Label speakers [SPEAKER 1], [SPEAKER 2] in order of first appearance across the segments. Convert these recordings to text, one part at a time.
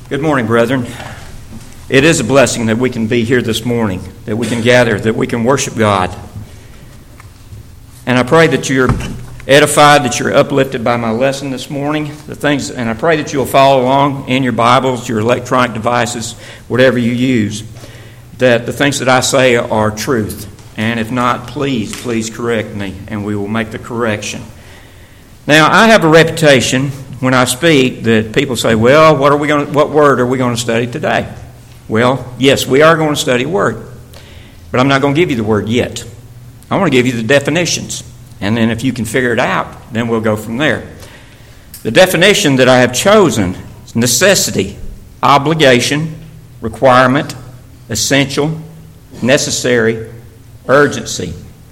[SPEAKER 1] Good morning, brethren. It is a blessing that we can be here this morning, that we can gather, that we can worship God. And I pray that you're edified, that you're uplifted by my lesson this morning. And I pray that you'll follow along in your Bibles, your electronic devices, whatever you use, that the things that I say are truth. And if not, please correct me, and we will make the correction. Now, I have a reputation when I speak that people say, well, what word are we going to study today? Well, yes, we are going to study a word, but I'm not going to give you the word yet. I want to give you the definitions, and then if you can figure it out, then we'll go from there. The definition that I have chosen is necessity, obligation, requirement, essential, necessary, urgency.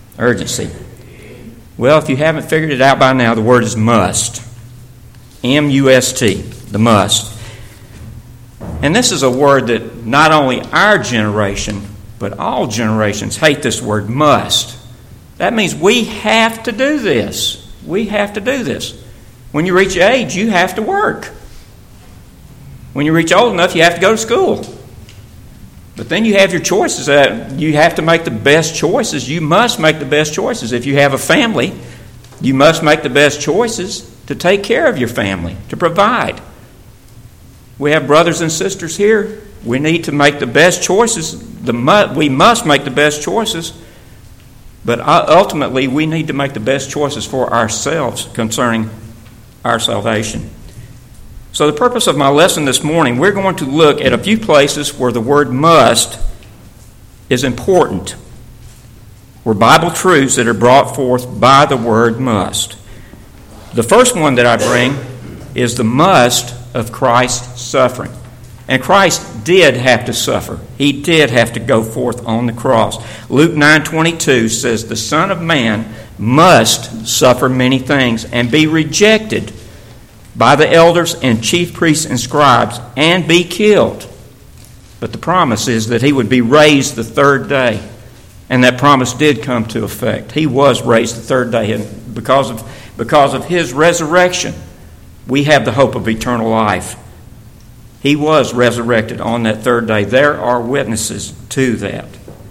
[SPEAKER 1] Well, if you haven't figured it out by now, the word is must. M-U-S-T, the must. And this is a word that not only our generation, but all generations hate this word must. That means we have to do this. We have to do this. When you reach age, you have to work. When you reach old enough, you have to go to school. But then you have your choices. You have to make the best choices. You must make the best choices. If you have a family, you must make the best choices to take care of your family, to provide. We have brothers and sisters here. We need to make the best choices. We must make the best choices. But ultimately, we need to make the best choices for ourselves concerning our salvation. So the purpose of my lesson this morning, we're going to look at a few places where the word must is important, where Bible truths that are brought forth by the word must. The first one that I bring is the must of Christ's suffering. And Christ did have to suffer. He did have to go forth on the cross. Luke 9:22 says, the Son of Man must suffer many things and be rejected by the elders and chief priests and scribes and be killed. But the promise is that he would be raised the third day. And that promise did come to effect. He was raised the third day. And because of his resurrection, we have the hope of eternal life. He was resurrected on that third day. There are witnesses to that.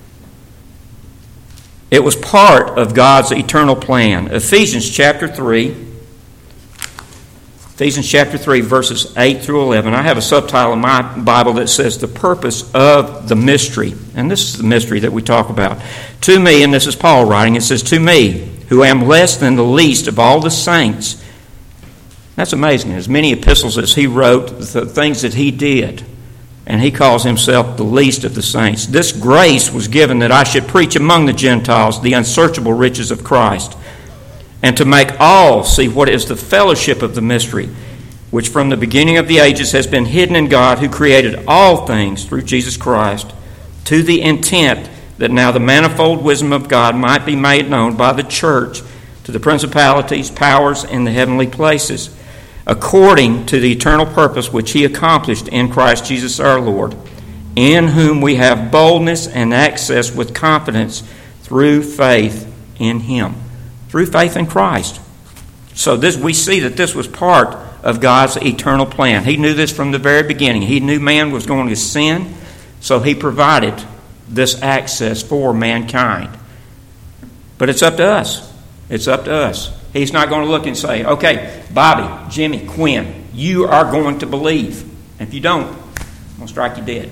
[SPEAKER 1] It was part of God's eternal plan. Ephesians chapter 3, verses 8 through 11. I have a subtitle in my Bible that says, the purpose of the mystery. And this is the mystery that we talk about. To me, and this is Paul writing, it says, to me, who am less than the least of all the saints. That's amazing. As many epistles as he wrote, the things that he did, and he calls himself the least of the saints. This grace was given that I should preach among the Gentiles the unsearchable riches of Christ, and to make all see what is the fellowship of the mystery, which from the beginning of the ages has been hidden in God, who created all things through Jesus Christ, to the intent that now the manifold wisdom of God might be made known by the church to the principalities, powers in the heavenly places, according to the eternal purpose which he accomplished in Christ Jesus our Lord, in whom we have boldness and access with confidence through faith in him. Through faith in Christ. So we see that this was part of God's eternal plan. He knew this from the very beginning. He knew man was going to sin, so he provided this access for mankind. But it's up to us. It's up to us. He's not going to look and say, okay, Bobby, Jimmy, Quinn, you are going to believe. And if you don't, I'm going to strike you dead.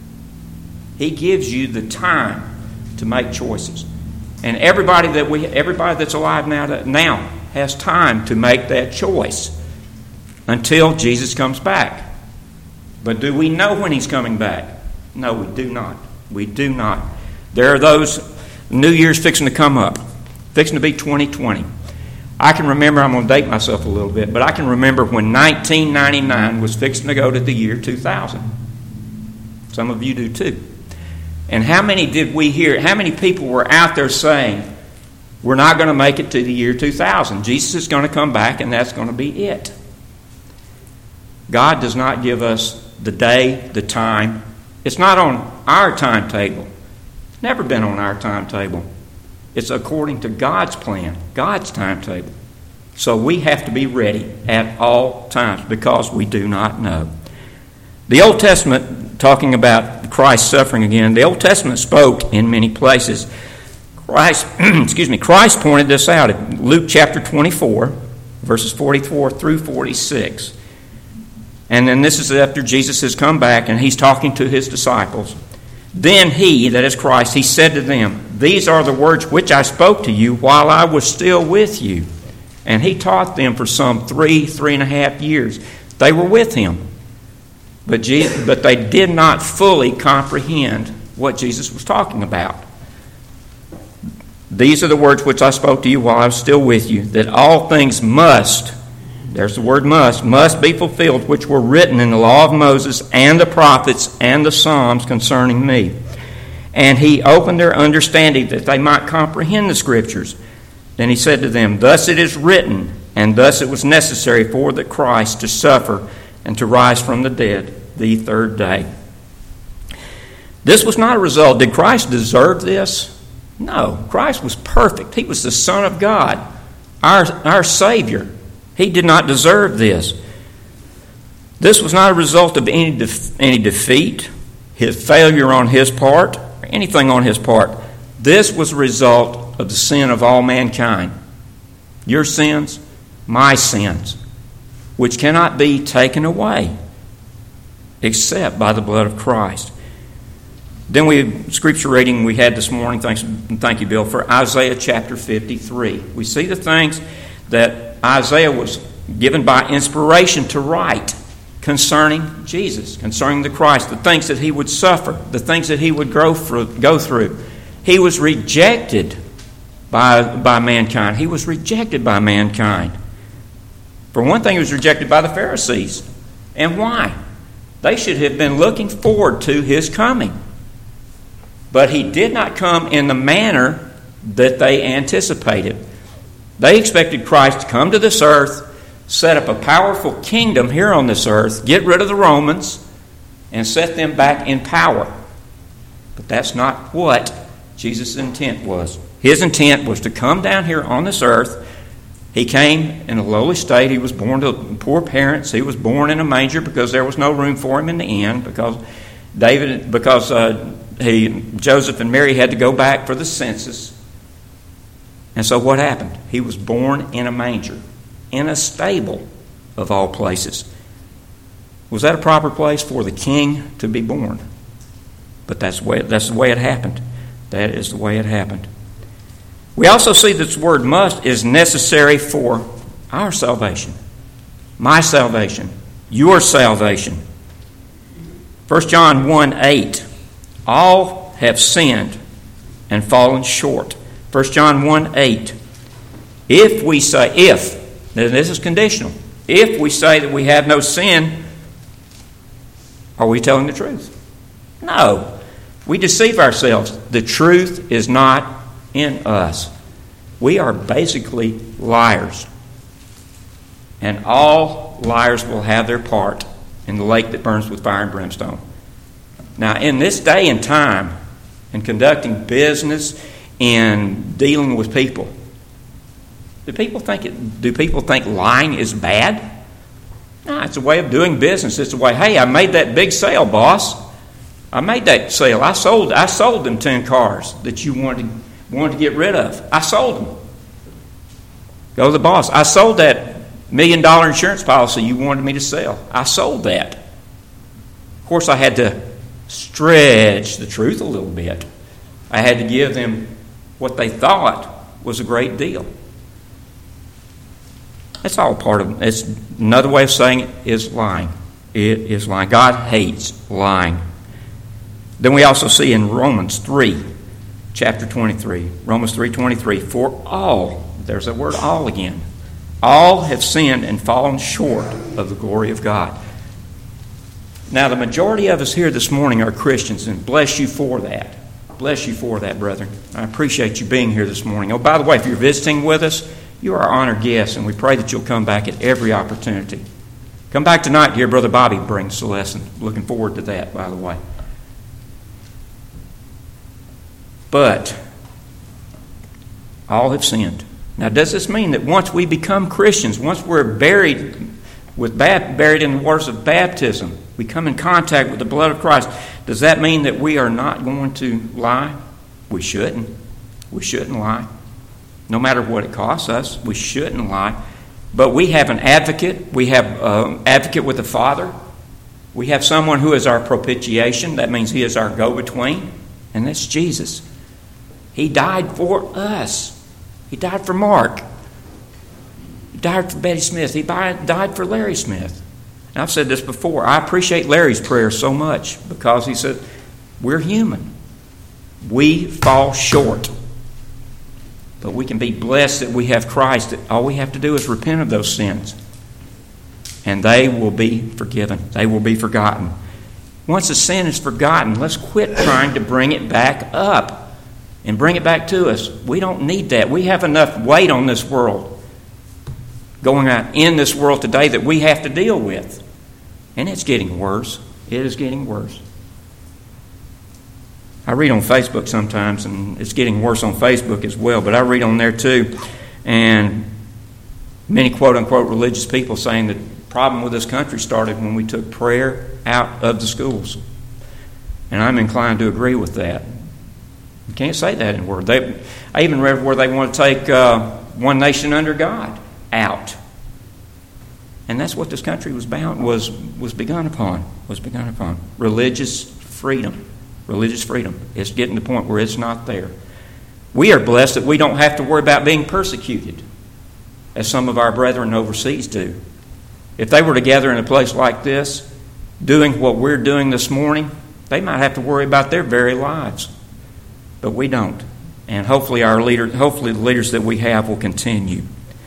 [SPEAKER 1] He gives you the time to make choices. And everybody that's alive now has time to make that choice until Jesus comes back. But do we know when he's coming back? No, we do not. We do not. There are those, New Year's fixing to come up, fixing to be 2020. I can remember, I'm going to date myself a little bit, but I can remember when 1999 was fixing to go to the year 2000. Some of you do too. And how many did we hear? How many people were out there saying, we're not going to make it to the year 2000. Jesus is going to come back and that's going to be it. God does not give us the day, the time. It's not on our timetable. It's never been on our timetable. It's according to God's plan, God's timetable. So we have to be ready at all times because we do not know. The Old Testament, talking about Christ suffering again, the Old Testament spoke in many places. Christ pointed this out in Luke chapter 24, verses 44 through 46. And then this is after Jesus has come back and he's talking to his disciples. Then he, that is Christ, he said to them, "These are the words which I spoke to you while I was still with you." And he taught them for some 3.5 years. They were with him. But they did not fully comprehend what Jesus was talking about. "These are the words which I spoke to you while I was still with you, that all things must," there's the word must be fulfilled, which were written in the law of Moses and the prophets and the Psalms concerning me. And he opened their understanding that they might comprehend the Scriptures. Then he said to them, "Thus it is written, and thus it was necessary for the Christ to suffer and to rise from the dead the third day." This was not a result. Did Christ deserve this? No. Christ was perfect. He was the Son of God, our Savior. He did not deserve this. This was not a result of any defeat, his failure on his part, or anything on his part. This was a result of the sin of all mankind. Your sins, my sins, which cannot be taken away except by the blood of Christ. Then scripture reading we had this morning, thank you, Bill, for Isaiah chapter 53. We see the things that Isaiah was given by inspiration to write concerning Jesus, concerning the Christ, the things that he would suffer, the things that he would go through. He was rejected by mankind. He was rejected by mankind. For one thing, he was rejected by the Pharisees. And why? They should have been looking forward to his coming. But he did not come in the manner that they anticipated. They expected Christ to come to this earth, set up a powerful kingdom here on this earth, get rid of the Romans, and set them back in power. But that's not what Jesus' intent was. His intent was to come down here on this earth. He came in a lowly state. He was born to poor parents. He was born in a manger because there was no room for him in the inn, because Joseph and Mary had to go back for the census. And so what happened? He was born in a manger, in a stable of all places. Was that a proper place for the king to be born? But that's the way it happened. That is the way it happened. We also see this word "must" is necessary for our salvation. My salvation. Your salvation. 1 John 1:8. All have sinned and fallen short. 1 John 1:8. If we say, now this is conditional, if we say that we have no sin, are we telling the truth? No. We deceive ourselves. The truth is not in us. We are basically liars. And all liars will have their part in the lake that burns with fire and brimstone. Now, in this day and time, in conducting business and dealing with people, do people think lying is bad? No, it's a way of doing business. It's a way, hey, I made that big sale, boss. I made that sale. I sold them 10 cars that you wanted to get rid of. I sold them. Go to the boss. I sold that $1 million insurance policy you wanted me to sell. I sold that. Of course, I had to stretch the truth a little bit. I had to give them what they thought was a great deal. That's all part of it. It's another way of saying it is lying. It is lying. God hates lying. Then we also see in Romans 3, chapter 23, Romans 3:23, for all, there's that word all again, all have sinned and fallen short of the glory of God. Now, the majority of us here this morning are Christians, and bless you for that. Bless you for that, brethren. I appreciate you being here this morning. Oh, by the way, if you're visiting with us, you are our honored guests, and we pray that you'll come back at every opportunity. Come back tonight to hear Brother Bobby bring the lesson. Looking forward to that, by the way. But all have sinned. Now, does this mean that once we become Christians, once we're buried in the waters of baptism, We come in contact with the blood of Christ. Does that mean that we are not going to lie? We shouldn't. We shouldn't lie. No matter what it costs us, we shouldn't lie. But we have an advocate. We have an advocate with the Father. We have someone who is our propitiation. That means He is our go-between. And that's Jesus. He died for us. He died for Mark. He died for Betty Smith. He died for Larry Smith. And I've said this before. I appreciate Larry's prayer so much because he said, we're human. We fall short. But we can be blessed that we have Christ. All we have to do is repent of those sins. And they will be forgiven. They will be forgotten. Once a sin is forgotten, let's quit trying to bring it back up and bring it back to us. We don't need that. We have enough weight on this world going on in this world today that we have to deal with. And it's getting worse. It is getting worse. I read on Facebook sometimes, and it's getting worse on Facebook as well, but I read on there too. And many quote-unquote religious people saying that the problem with this country started when we took prayer out of the schools. And I'm inclined to agree with that. You can't say that in the Word. I even read where they want to take one nation under God out. And that's what this country was begun upon. Religious freedom. Religious freedom. It's getting to the point where it's not there. We are blessed that we don't have to worry about being persecuted, as some of our brethren overseas do. If they were together in a place like this, doing what we're doing this morning, they might have to worry about their very lives. But we don't. And hopefully the leaders that we have will continue.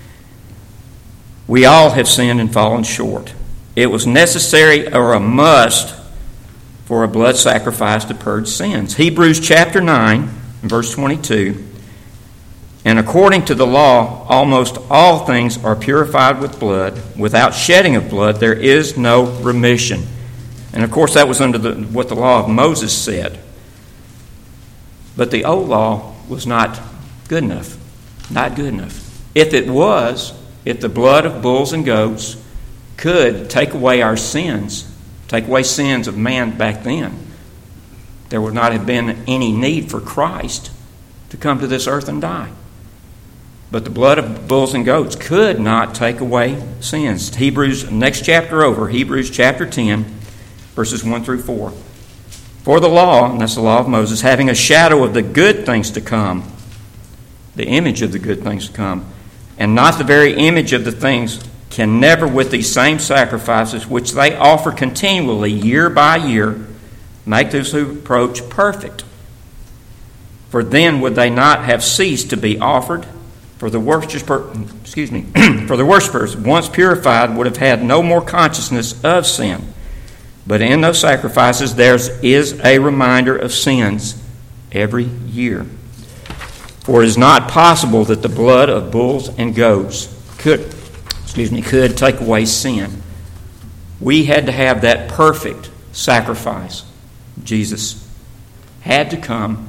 [SPEAKER 1] We all have sinned and fallen short. It was necessary or a must for a blood sacrifice to purge sins. Hebrews chapter 9, verse 22. And according to the law, almost all things are purified with blood. Without shedding of blood, there is no remission. And of course, that was under what the law of Moses said. But the old law was not good enough. Not good enough. If the blood of bulls and goats could take away our sins, take away sins of man back then, there would not have been any need for Christ to come to this earth and die. But the blood of bulls and goats could not take away sins. Next chapter over, Hebrews chapter 10, verses 1 through 4. For the law, and that's the law of Moses, having a shadow of the good things to come, the image of the good things to come, and not the very image of the things, can never with these same sacrifices, which they offer continually year by year, make those who approach perfect. For then would they not have ceased to be offered? For the worshippers, once purified, would have had no more consciousness of sin. But in those sacrifices there is a reminder of sins every year. For it is not possible that the blood of bulls and goats could take away sin. We had to have that perfect sacrifice. Jesus had to come.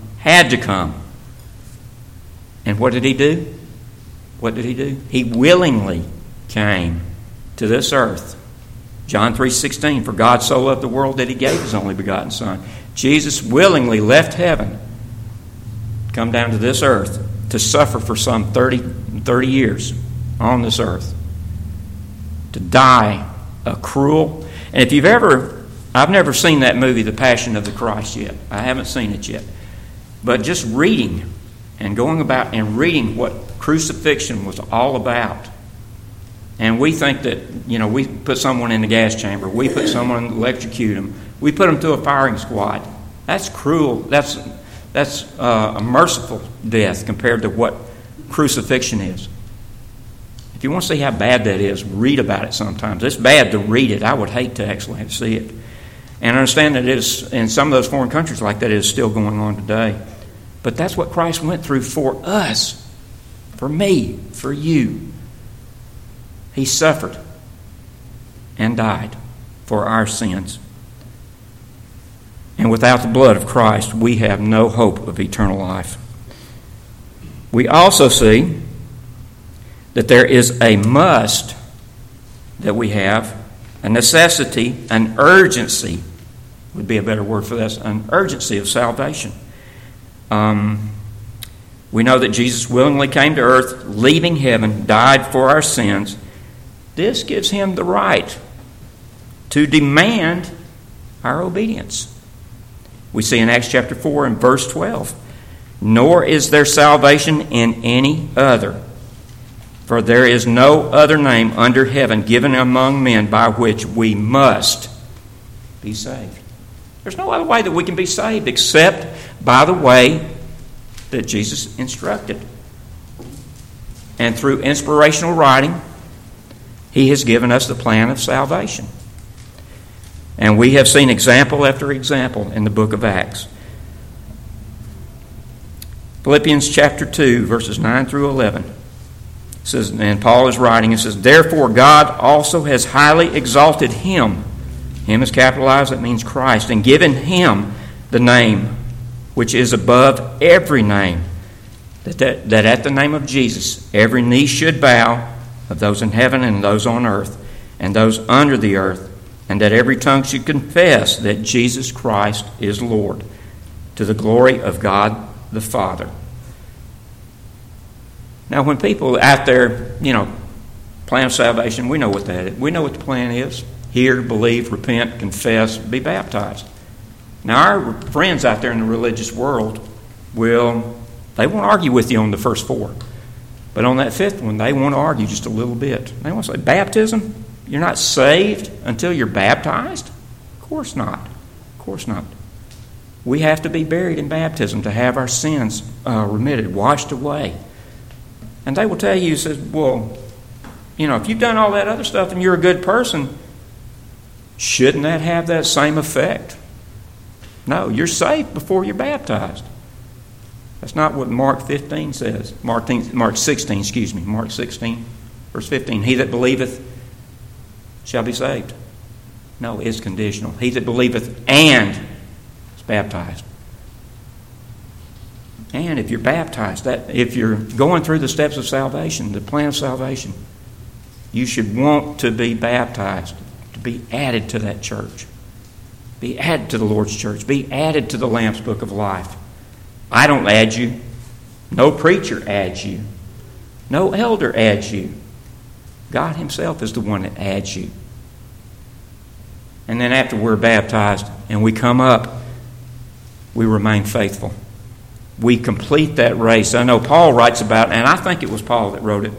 [SPEAKER 1] And what did He do? He willingly came to this earth. John 3:16, for God so loved the world that He gave His only begotten Son. Jesus willingly left heaven, come down to this earth to suffer for some 30 years on this earth. To die a cruel... And if I've never seen that movie, The Passion of the Christ, yet. I haven't seen it yet. But just reading and going about and reading what crucifixion was all about. And we think that, we put someone in the gas chamber. We put someone, electrocute them. We put them through a firing squad. That's cruel. That's a merciful death compared to what crucifixion is. If you want to see how bad that is, read about it sometimes. It's bad to read it. I would hate to actually see it. And I understand that it is, in some of those foreign countries like that, it is still going on today. But that's what Christ went through for us, for me, for you. He suffered and died for our sins. And without the blood of Christ, we have no hope of eternal life. We also see that there is a must that we have, a necessity, an urgency would be a better word for this, an urgency of salvation. We know that Jesus willingly came to earth, leaving heaven, died for our sins. This gives him the right to demand our obedience. We see in Acts chapter 4 and verse 12, "Nor is there salvation in any other, for there is no other name under heaven given among men by which we must be saved." There's no other way that we can be saved except by the way that Jesus instructed. And through inspirational writing, he has given us the plan of salvation. And we have seen example after example in the book of Acts. Philippians chapter 2, verses 9 through 11. It says, and Paul is writing, it says, "Therefore God also has highly exalted him." Him is capitalized, that means Christ. "And given him the name which is above every name, that at the name of Jesus every knee should bow, of those in heaven and those on earth and those under the earth, and that every tongue should confess that Jesus Christ is Lord, to the glory of God the Father." Now, when people out there, plan of salvation, we know what that is. We know what the plan is. Hear, believe, repent, confess, be baptized. Now, our friends out there in the religious world they won't argue with you on the first four. But on that fifth one, they want to argue just a little bit. They want to say, baptism? You're not saved until you're baptized? Of course not. Of course not. We have to be buried in baptism to have our sins remitted, washed away. And they will tell you, if you've done all that other stuff and you're a good person, shouldn't that have that same effect? No, you're saved before you're baptized. That's not what Mark 15 says. Mark 16, verse 15. "He that believeth shall be saved." No, it's conditional. "He that believeth and is baptized." And if you're baptized, if you're going through the steps of salvation, the plan of salvation, you should want to be baptized, to be added to that church. Be added to the Lord's church. Be added to the Lamb's Book of Life. I don't add you. No preacher adds you. No elder adds you. God himself is the one that adds you. And then after we're baptized and we come up, we remain faithful. We complete that race. I know Paul writes about, and I think it was Paul that wrote it.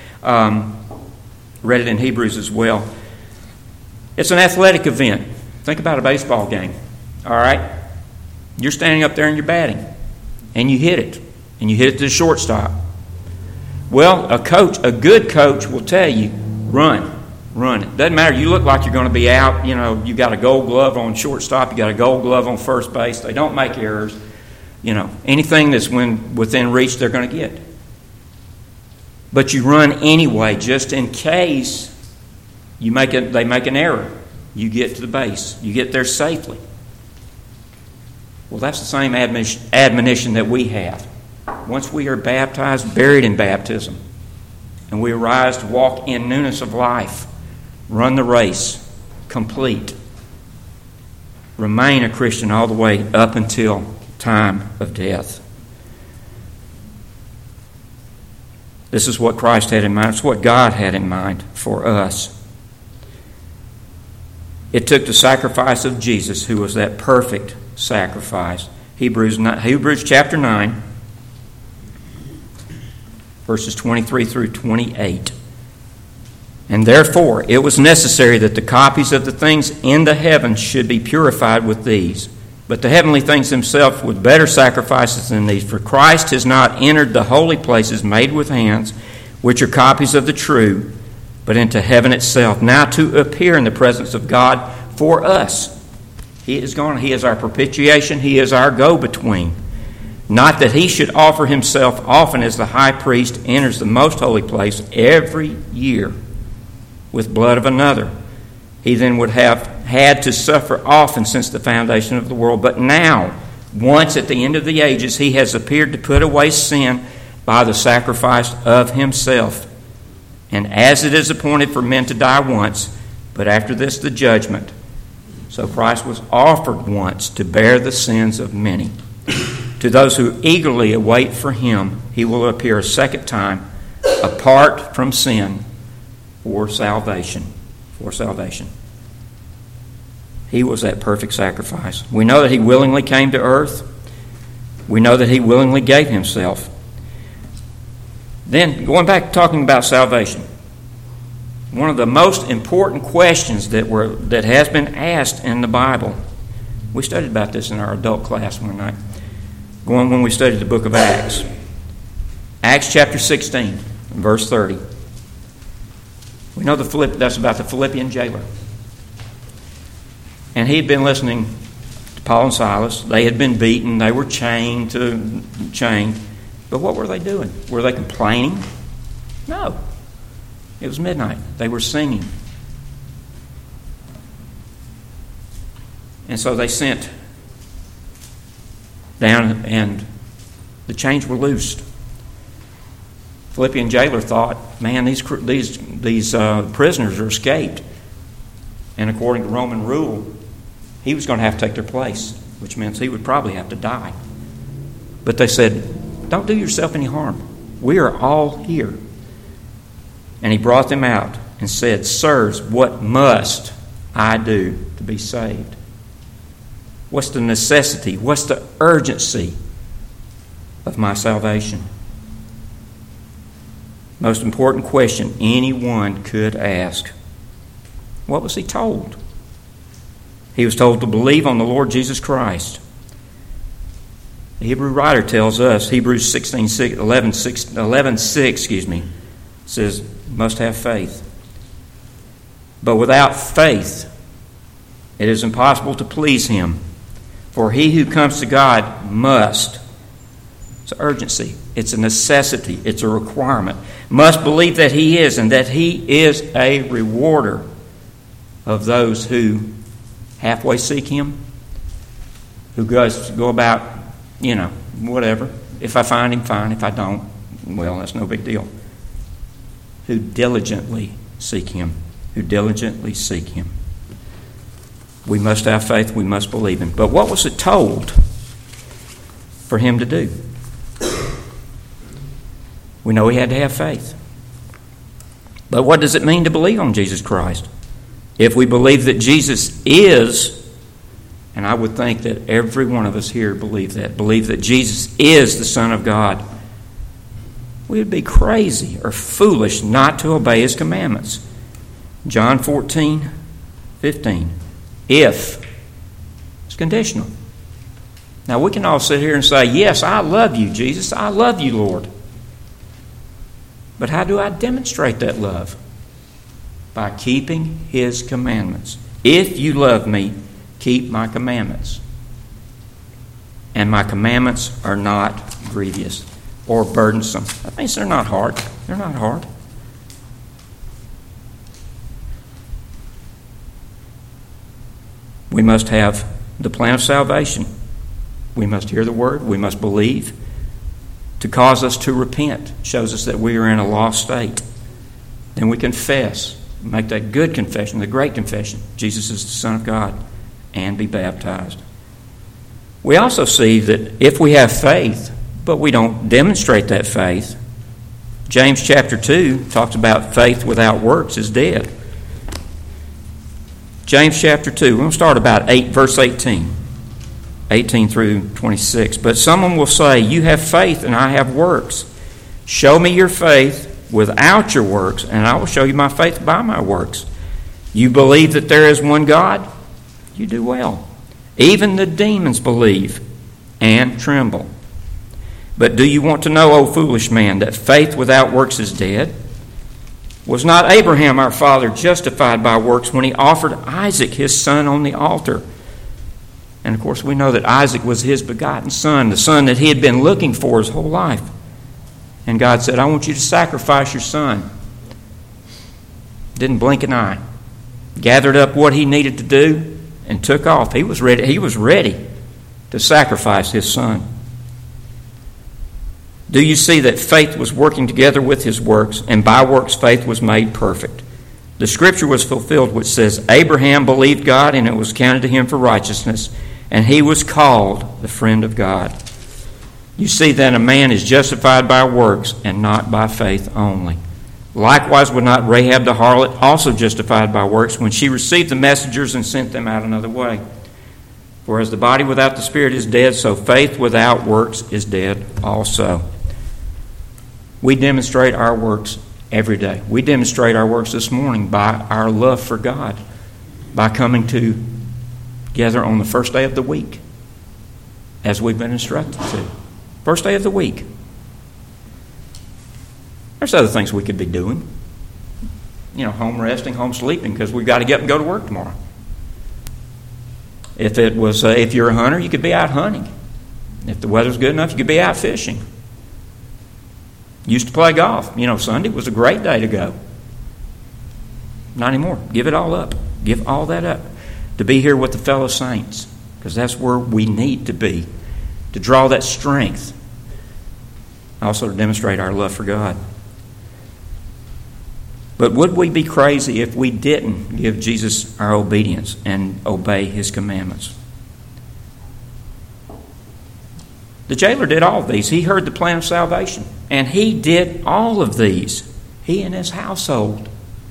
[SPEAKER 1] Read it in Hebrews as well. It's an athletic event. Think about a baseball game. All right? You're standing up there and you're batting. And you hit it. And you hit it to the shortstop. Well, a good coach will tell you, run. It doesn't matter. You look like you're going to be out. You got a gold glove on shortstop. You got a gold glove on first base. They don't make errors. Anything that's within reach, they're going to get. But you run anyway, just in case they make an error. You get to the base. You get there safely. Well, that's the same admonition that we have. Once we are baptized, buried in baptism, and we arise to walk in newness of life, run the race, complete, remain a Christian all the way up until time of death. This is what Christ had in mind. It's what God had in mind for us. It took the sacrifice of Jesus, who was that perfect sacrifice. Hebrews chapter 9, verses 23 through 28. "And therefore it was necessary that the copies of the things in the heavens should be purified with these. But the heavenly things themselves with better sacrifices than these. For Christ has not entered the holy places made with hands, which are copies of the true, but into heaven itself, now to appear in the presence of God for us. He is gone. He is our propitiation. He is our go-between. Not that he should offer himself often as the high priest enters the most holy place every year with blood of another. He then would have had to suffer often since the foundation of the world. But now, once at the end of the ages, he has appeared to put away sin by the sacrifice of himself. And as it is appointed for men to die once, but after this the judgment. So Christ was offered once to bear the sins of many. To those who eagerly await for him, he will appear a second time, apart from sin, for salvation. For salvation. He was that perfect sacrifice. We know that he willingly came to earth. We know that he willingly gave himself. Then, going back to talking about salvation, one of the most important questions that has been asked in the Bible, we studied about this in our adult class one night, when we studied the book of Acts. Acts chapter 16, verse 30. We know that's about the Philippian jailer. And he had been listening to Paul and Silas. They had been beaten. They were chained. But what were they doing? Were they complaining? No. It was midnight. They were singing. And so they sent down, and the chains were loosed. Philippian jailer thought, man, these prisoners are escaped. And according to Roman rule, he was going to have to take their place, which means he would probably have to die. But they said, don't do yourself any harm. We are all here. And he brought them out and said, sirs, what must I do to be saved? What's the necessity? What's the urgency of my salvation? Most important question anyone could ask. What was he told? He was told to believe on the Lord Jesus Christ. The Hebrew writer tells us, Hebrews 11:6, says, must have faith. But without faith, it is impossible to please him. For he who comes to God must. It's an urgency. It's a necessity. It's a requirement. Must believe that he is, and that he is a rewarder of those who halfway seek him, who go about, whatever. If I find him, fine. If I don't, well, that's no big deal. Who diligently seek him. Who diligently seek him. We must have faith. We must believe him. But what was it told for him to do? We know he had to have faith. But what does it mean to believe on Jesus Christ? If we believe that Jesus is, and I would think that every one of us here believe that Jesus is the Son of God, we would be crazy or foolish not to obey his commandments. John 14:15. If. It's conditional. Now we can all sit here and say, yes, I love you, Jesus. I love you, Lord. But how do I demonstrate that love? By keeping his commandments. If you love me, keep my commandments. And my commandments are not grievous or burdensome. That means they're not hard. They're not hard. We must have the plan of salvation. We must hear the word. We must believe. To cause us to repent shows us that we are in a lost state. Then we confess. Make that good confession, the great confession. Jesus is the Son of God. And be baptized. We also see that if we have faith, but we don't demonstrate that faith, James chapter 2 talks about faith without works is dead. James chapter 2, we're going to start about verse 18 through 26. But someone will say, you have faith and I have works. Show me your faith without your works, and I will show you my faith by my works. You believe that there is one God? You do well. Even the demons believe and tremble. But do you want to know, O foolish man, that faith without works is dead? Was not Abraham our father justified by works when he offered Isaac his son on the altar? And of course we know that Isaac was his begotten son, the son that he had been looking for his whole life. And God said, I want you to sacrifice your son. Didn't blink an eye. Gathered up what he needed to do and took off. He was ready to sacrifice his son. Do you see that faith was working together with his works, and by works faith was made perfect? The scripture was fulfilled which says, Abraham believed God, and it was counted to him for righteousness, and he was called the friend of God. You see that a man is justified by works and not by faith only. Likewise was not Rahab the harlot also justified by works when she received the messengers and sent them out another way? For as the body without the spirit is dead, so faith without works is dead also. We demonstrate our works every day. We demonstrate our works this morning by our love for God, by coming together on the first day of the week, as we've been instructed to. First day of the week. There's other things we could be doing. Home resting, home sleeping, because we've got to get up and go to work tomorrow. If you're a hunter, you could be out hunting. If the weather's good enough, you could be out fishing. Used to play golf. Sunday was a great day to go. Not anymore. Give it all up. Give all that up. To be here with the fellow saints, because that's where we need to be. To draw that strength. Also to demonstrate our love for God. But would we be crazy if we didn't give Jesus our obedience and obey His commandments? The jailer did all of these. He heard the plan of salvation. And he did all of these. He and his household.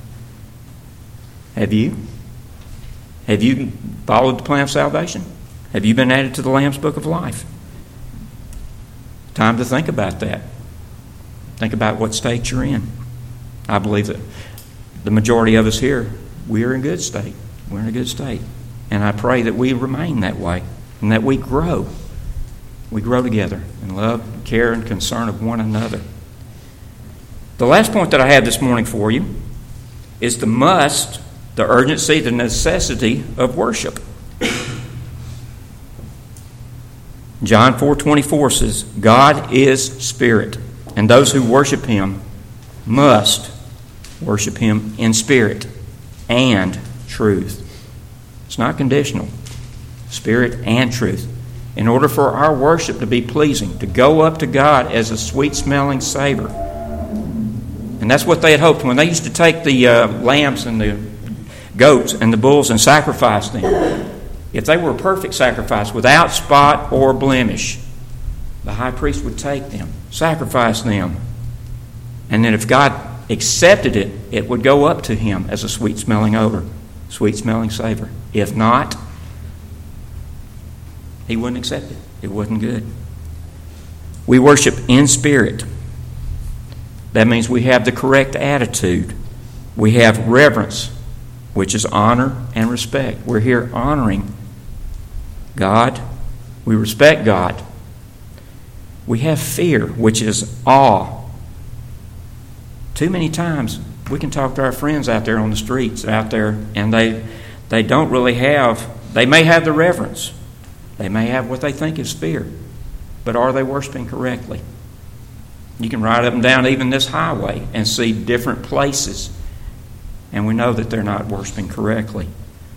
[SPEAKER 1] Have you? Have you followed the plan of salvation? Have you been added to the Lamb's Book of Life? Time to think about that. Think about what state you're in. I believe that the majority of us here, we are in good state. We're in a good state. And I pray that we remain that way and that we grow. We grow together in love, care, and concern of one another. The last point that I have this morning for you is the must, the urgency, the necessity of worship. John 4:24 says, God is spirit, and those who worship Him must worship Him in spirit and truth. It's not conditional. Spirit and truth. In order for our worship to be pleasing, to go up to God as a sweet-smelling savor. And that's what they had hoped. When they used to take the lambs and the goats and the bulls and sacrifice them, if they were a perfect sacrifice without spot or blemish, the high priest would take them, sacrifice them. And then if God accepted it, it would go up to Him as a sweet-smelling odor, sweet-smelling savor. If not, He wouldn't accept it. It wasn't good. We worship in spirit. That means we have the correct attitude. We have reverence, which is honor and respect. We're here honoring God. We respect God. We have fear, which is awe. Too many times we can talk to our friends out there on the streets, out there, and they don't really have, they may have the reverence. They may have what they think is fear. But are they worshiping correctly? You can ride up and down even this highway and see different places, and we know that they're not worshiping correctly.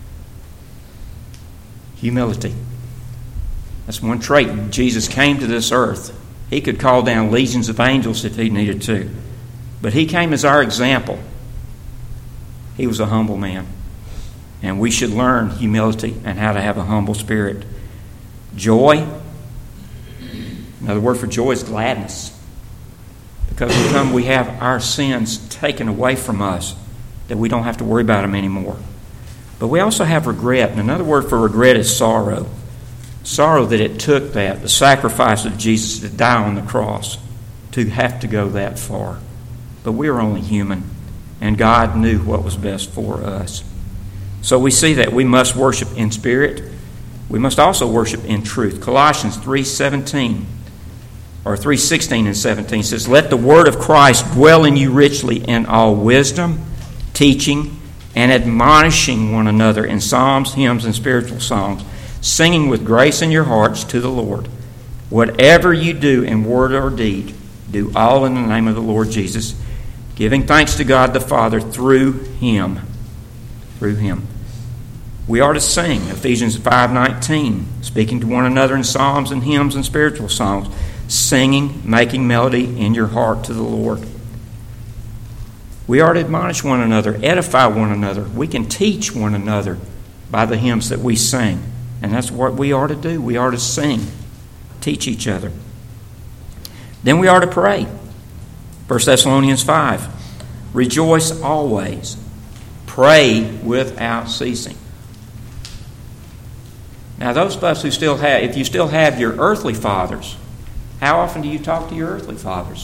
[SPEAKER 1] Humility. That's one trait. Jesus came to this earth. He could call down legions of angels if He needed to. But He came as our example. He was a humble man. And we should learn humility and how to have a humble spirit. Joy. Another word for joy is gladness. Because we have our sins taken away from us, that we don't have to worry about them anymore. But we also have regret. And another word for regret is sorrow. Sorrow that it took the sacrifice of Jesus to die on the cross, to have to go that far. But we are only human, and God knew what was best for us. So we see that we must worship in spirit. We must also worship in truth. Colossians 3:16 and 17 says, Let the word of Christ dwell in you richly in all wisdom, teaching, and admonishing one another in psalms, hymns, and spiritual songs, singing with grace in your hearts to the Lord. Whatever you do in word or deed, do all in the name of the Lord Jesus, giving thanks to God the Father through Him. Through Him. We are to sing, Ephesians 5:19, speaking to one another in psalms and hymns and spiritual songs, singing, making melody in your heart to the Lord. We are to admonish one another, edify one another. We can teach one another by the hymns that we sing. And that's what we are to do. We are to sing, teach each other. Then we are to pray. 1 Thessalonians 5. Rejoice always. Pray without ceasing. Now those of us who still have, if you still have your earthly fathers, how often do you talk to your earthly fathers?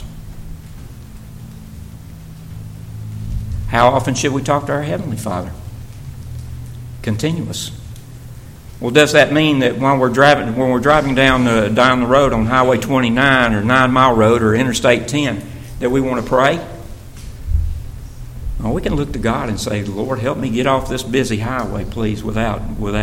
[SPEAKER 1] How often should we talk to our Heavenly Father? Continuous. Well, does that mean that when we're driving down the road on Highway 29 or 9 Mile Road or Interstate 10, that we want to pray? Well, we can look to God and say, Lord, help me get off this busy highway, please, without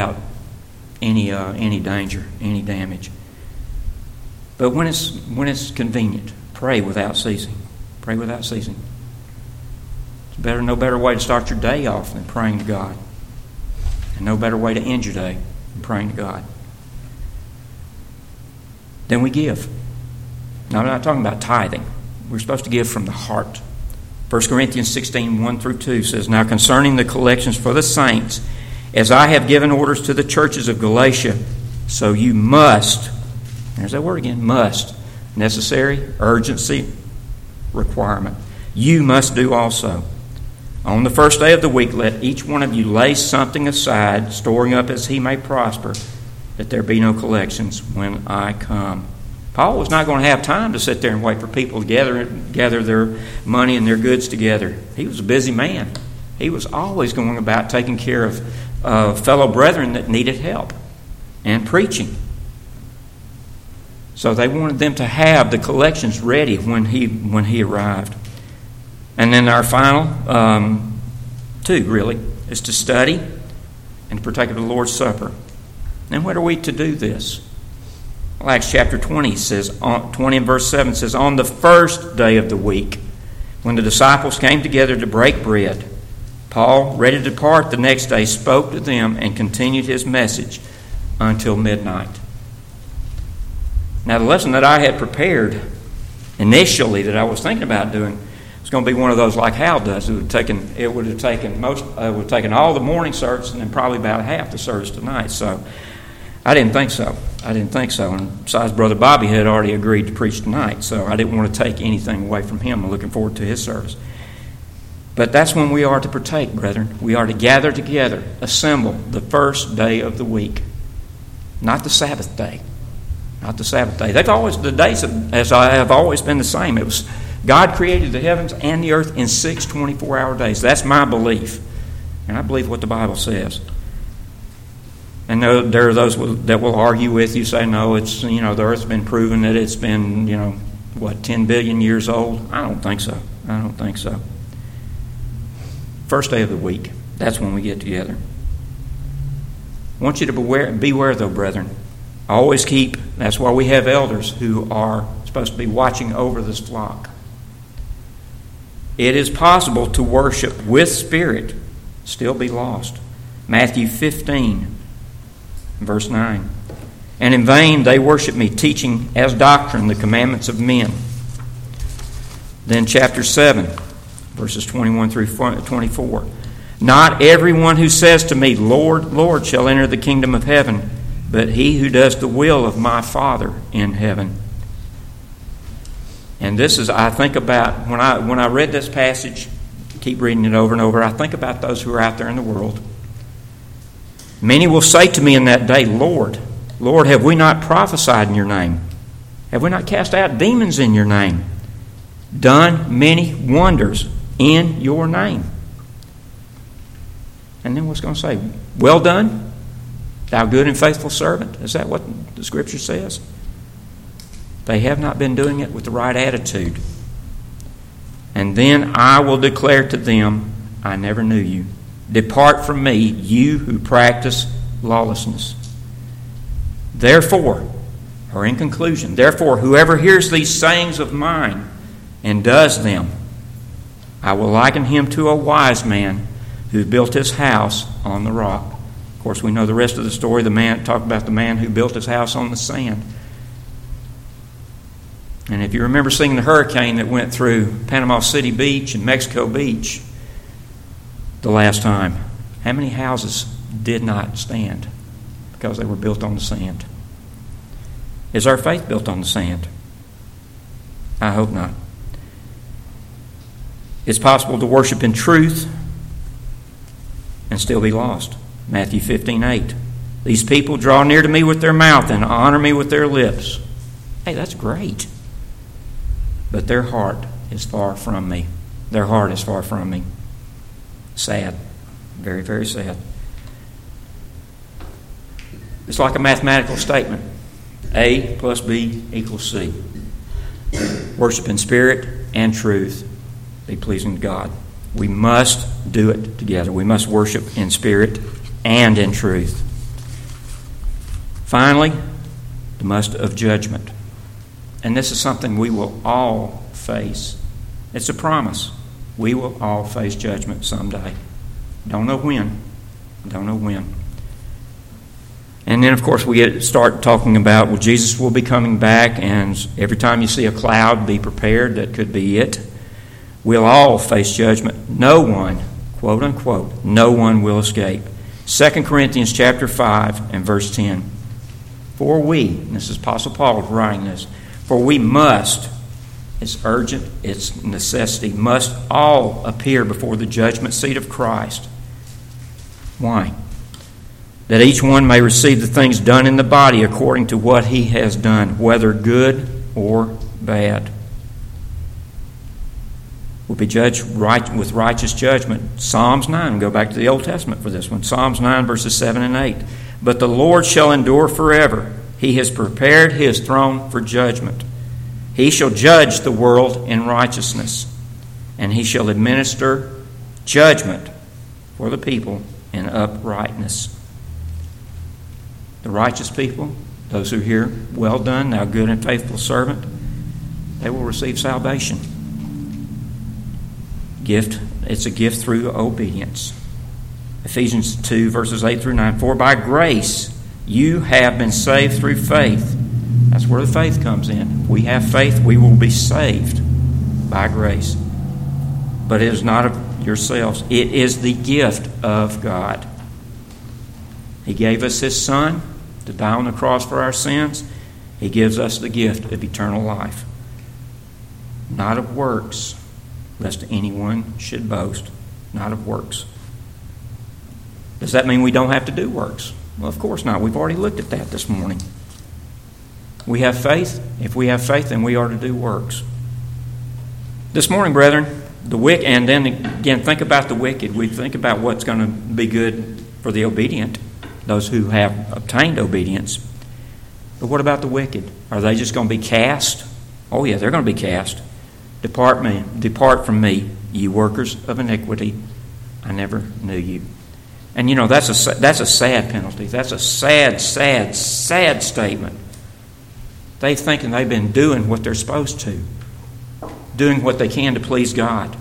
[SPEAKER 1] any danger, any damage. But when it's convenient, pray without ceasing. Pray without ceasing. It's no better way to start your day off than praying to God. And no better way to end your day than praying to God. Then we give. Now, I'm not talking about tithing. We're supposed to give from the heart. 1 Corinthians 16, 1 through 2 says, Now concerning the collections for the saints, as I have given orders to the churches of Galatia, so you must, there's that word again, must, necessary, urgency, requirement. You must do also. On the first day of the week, let each one of you lay something aside, storing up as he may prosper, that there be no collections when I come. Paul was not going to have time to sit there and wait for people to gather their money and their goods together. He was a busy man. He was always going about taking care of fellow brethren that needed help and preaching. So they wanted them to have the collections ready when he arrived. And then our final two, really, is to study and to partake of the Lord's Supper. And when are we to do this? Well, Acts chapter 20 says, 20 and verse 7 says, On the first day of the week, when the disciples came together to break bread, Paul, ready to depart the next day, spoke to them and continued his message until midnight. Now, the lesson that I had prepared initially that I was thinking about doing was going to be one of those like Hal does. It would have taken all the morning service and then probably about half the service tonight. So I didn't think so. And besides, Brother Bobby had already agreed to preach tonight, so I didn't want to take anything away from him. I'm looking forward to his service. But that's when we are to partake, brethren. We are to gather together, assemble the first day of the week, not the Sabbath day. Not the Sabbath day. The days have always been the same. It was God created the heavens and the earth in 6 24-hour days. That's my belief, and I believe what the Bible says. And there are those that will argue with you, say, no, it's the earth's been proven that it's been 10 billion years old. I don't think so. First day of the week, that's when we get together. I want you to beware though, brethren. Always keep, that's why we have elders who are supposed to be watching over this flock. It is possible to worship with spirit, still be lost. Matthew 15, verse 9. And in vain they worship me, teaching as doctrine the commandments of men. Then chapter 7, verses 21 through 24. Not everyone who says to me, Lord, Lord, shall enter the kingdom of heaven, but he who does the will of my Father in heaven. And this is, I think about, when I read this passage, keep reading it over and over, I think about those who are out there in the world. Many will say to me in that day, Lord, Lord, have we not prophesied in your name? Have we not cast out demons in your name? Done many wonders in your name? And then what's going to say? Well done, thou good and faithful servant. Is that what the Scripture says? They have not been doing it with the right attitude. And then I will declare to them, I never knew you. Depart from me, you who practice lawlessness. Therefore, or in conclusion, therefore, whoever hears these sayings of mine and does them, I will liken him to a wise man who built his house on the rock. Of course, we know the rest of the story. The man talked about the man who built his house on the sand. And if you remember seeing the hurricane that went through Panama City Beach and Mexico Beach the last time, how many houses did not stand because they were built on the sand? Is our faith built on the sand? I hope not. It's possible to worship in truth and still be lost. Matthew 15:8. These people draw near to me with their mouth and honor me with their lips. Hey, that's great. But their heart is far from me. Their heart is far from me. Sad. Very, very sad. It's like a mathematical statement. A plus B equals C. Worship in spirit and truth. Be pleasing to God. We must do it together. We must worship in spirit and in truth. Finally, the must of judgment. And this is something we will all face. It's a promise. We will all face judgment someday. Don't know when. Don't know when. And then, of course, we start talking about, well, Jesus will be coming back, and every time you see a cloud, be prepared. That could be it. We'll all face judgment. No one, quote unquote, no one will escape. 2 Corinthians chapter 5 and verse 10. For we, and this is Apostle Paul writing this, for we must, it's urgent, it's necessity, must all appear before the judgment seat of Christ. Why? That each one may receive the things done in the body according to what he has done, whether good or bad. Will be judged with righteous judgment. Psalms 9, go back to the Old Testament for this one. Psalms 9 verses 7 and 8. But the Lord shall endure forever. He has prepared his throne for judgment. He shall judge the world in righteousness, and he shall administer judgment for the people in uprightness. The righteous people, those who hear, well done, thou good and faithful servant, they will receive salvation. It's a gift through obedience. Ephesians 2 verses 8 through 9. For by grace you have been saved through faith. That's where the faith comes in. If we have faith, we will be saved by grace. But it is not of yourselves. It is the gift of God. He gave us His Son to die on the cross for our sins. He gives us the gift of eternal life. Not of works, lest anyone should boast. Not of works. Does that mean we don't have to do works? Well, of course not. We've already looked at that this morning. We have faith. If we have faith, then we are to do works. This morning, brethren, the wicked, and then again, think about the wicked. We think about what's going to be good for the obedient, those who have obtained obedience. But what about the wicked? Are they just going to be cast? Oh yeah, they're going to be cast. Depart from me, ye workers of iniquity. I never knew you. And you know, that's a sad penalty. That's a sad, sad, sad statement. They thinking they've been doing what they're supposed to, doing what they can to please God.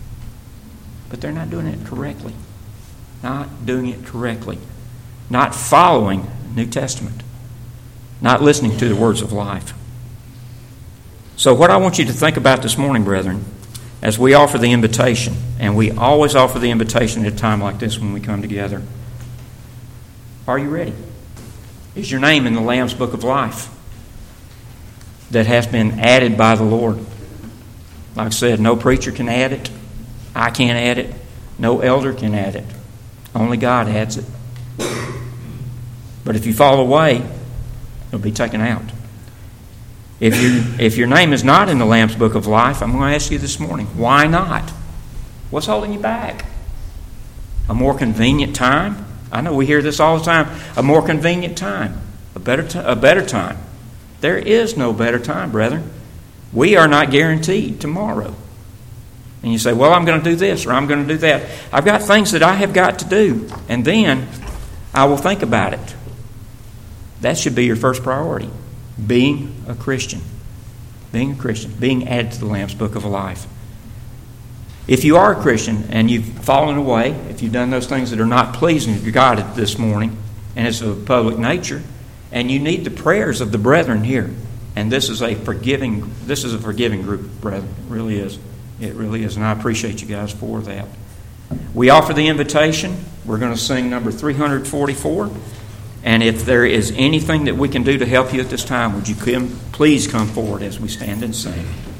[SPEAKER 1] But they're not doing it correctly. Not doing it correctly. Not following New Testament. Not listening to the words of life. So what I want you to think about this morning, brethren, as we offer the invitation, and we always offer the invitation at a time like this when we come together. Are you ready? Is your name in the Lamb's Book of Life that has been added by the Lord? Like I said, no preacher can add it. I can't add it. No elder can add it. Only God adds it. But if you fall away, it'll be taken out. If your name is not in the Lamb's Book of Life, I'm going to ask you this morning, why not? What's holding you back? A more convenient time? I know we hear this all the time. A more convenient time. A better time. There is no better time, brethren. We are not guaranteed tomorrow. And you say, well, I'm going to do this or I'm going to do that. I've got things that I have got to do. And then I will think about it. That should be your first priority. Being a Christian. Being a Christian. Being added to the Lamb's Book of Life. If you are a Christian and you've fallen away, if you've done those things that are not pleasing to God this morning, and it's of public nature, and you need the prayers of the brethren here, And this is a forgiving group, brethren. It really is. It really is. And I appreciate you guys for that. We offer the invitation. We're going to sing number 344. And if there is anything that we can do to help you at this time, would you please come forward as we stand and sing.